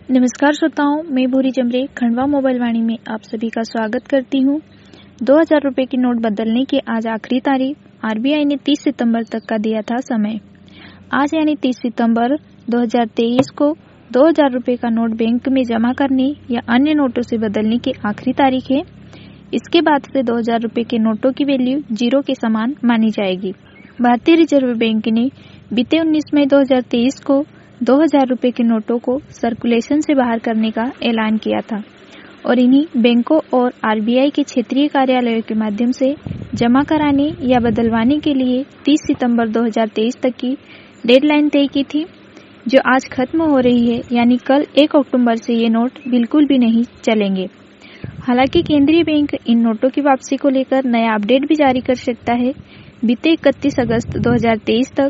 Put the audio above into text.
नमस्कार श्रोताओं, मैं भूरी जमरे खंडवा मोबाइल वाणी में आप सभी का स्वागत करती हूँ। 2000 रुपए की नोट बदलने की आज आखिरी तारीख आरबीआई ने 30 सितंबर तक का दिया था समय। आज यानी 30 सितंबर 2023 को 2000 रुपए का नोट बैंक में जमा करने या अन्य नोटों से बदलने की आखिरी तारीख है। इसके बाद से 2000 रुपए के नोटों की वैल्यू जीरो के समान मानी जाएगी। भारतीय रिजर्व बैंक ने बीते 19 मई 2023 को 2000 रुपए के नोटों को सर्कुलेशन से बाहर करने का ऐलान किया था और इन्हीं बैंकों और आरबीआई के क्षेत्रीय कार्यालयों के माध्यम से जमा कराने या बदलवाने के लिए 30 सितंबर 2023 तक की डेडलाइन तय की थी, जो आज खत्म हो रही है। यानी कल 1 अक्टूबर से ये नोट बिल्कुल भी नहीं चलेंगे। हालांकि केंद्रीय बैंक इन नोटों की वापसी को लेकर नया अपडेट भी जारी कर सकता है। बीते 31 अगस्त 2023 तक